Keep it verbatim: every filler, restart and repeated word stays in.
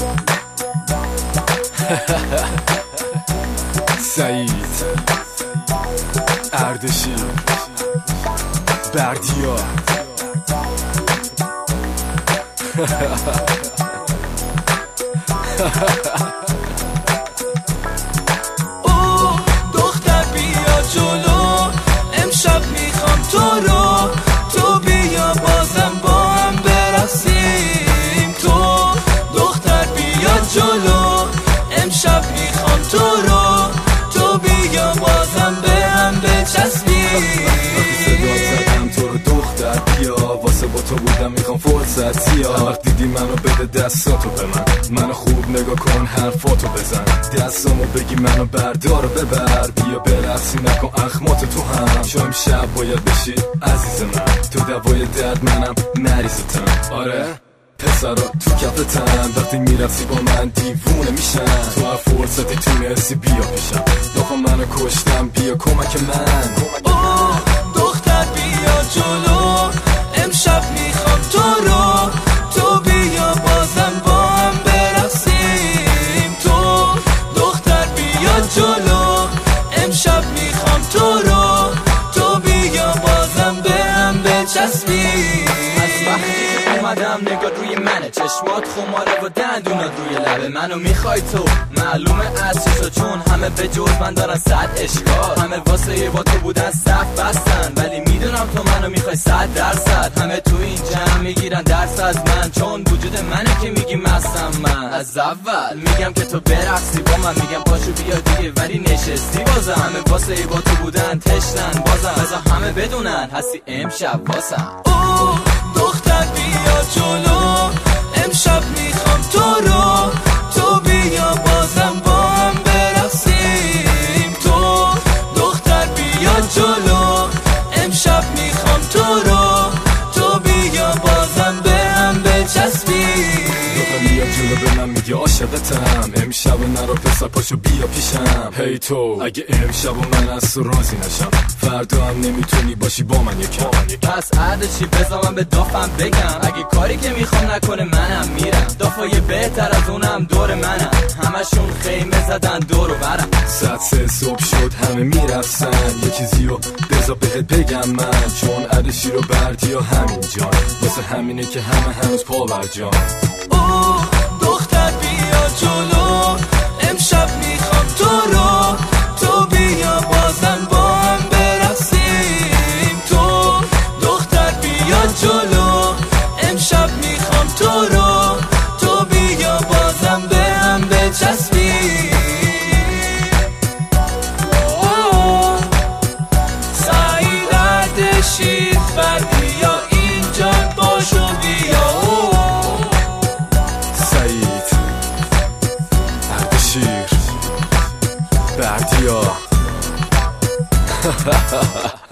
سعید اردشیر بردیا او دختر بیا جلو، امشب میخوام تو رو، تو بیا بازم با هم برقصیم. تو دختر بیا جلو، امشب میخوام تو رو، تو بیا بازم به هم بچسبیم. تو رو دختر بیا، واسه با تو بودم میخوام فرصت سیا. وقت دیدی منو بده دستاتو به من، منو خوب نگاه کن حرفاتو بزن، دستامو بگی منو بردار و ببر. بیا برقصی نکن اخماتو تو هم، چون امشب باید بشی عزیز من، تو دوای درد منم مریضتم. آره پسرا تو کفتن، وقتی میرقصی با من دیوونه میشن. تو هر فرصتی تونستی بیا پیشم، داخل منو کشتم بیا کمک من. اوه دختر بیا جلو، امشب میخوام تو رو، تو بیا بازم با هم برقصیم. تو دختر بیا جلو، امشب میخوام تو رو، تو بیا بازم به هم بچسبیم. اومدم نگاه روی منه، چشمات خماره و دندونات روی لبه منو میخوای تو، معلومه از چیزا چون همه به جز من دارن صد اشکال. همه واسه با تو بودن صف بستن، ولی میدونم تو منو میخوای صد درصد. همه تو این جمع میگیرن درس از من، چون وجود منه که میگی مستم. من از اول میگم که تو برقصی با من، میگم پاشو بیا دیگه ولی نشستی بازم. همه واسه با تو بودن تشنن بازم، بذار همه بدونن هستی امشب واسم. اوه دختر بیا جلو، امشب میخوام تو رو، تو بیا بازم با هم برقصیم. تو دختر بیا جلو، امشب میخوام تو رو، تو بیا بازم به هم بچسبیم. بیا جلو به من میگه عاشقتم، امشب نرو پسر پاشو بیا پیشم. هی hey تو اگه امشب من از تو راضی نشم، فردا هم نمیتونی باشی با من یکم. پس اردشیر بذار من به دافم بگم، اگه کاری که میخوام نکنه منم میرم. دافای بهتر از اونم دور منم، همشون خیمه زدن دور و برم. ساعت سه صبح شد همه میرفتن، یه چیزیو بذار بهت بگم من، چون اردشیر و بردیا همین جان، واسه همینه که همه هنوز پا بر جان. اوه دختر بیا جلو، امشب میخوام تو رو، تو بیا بازم با هم برقصیم. تو دختر بیا جلو، امشب میخوام تو رو، تو بیا بازم به هم بچسبیم. سعید اردشیر بردیا اینجا باشو بیا. سعید اردشیر بردیا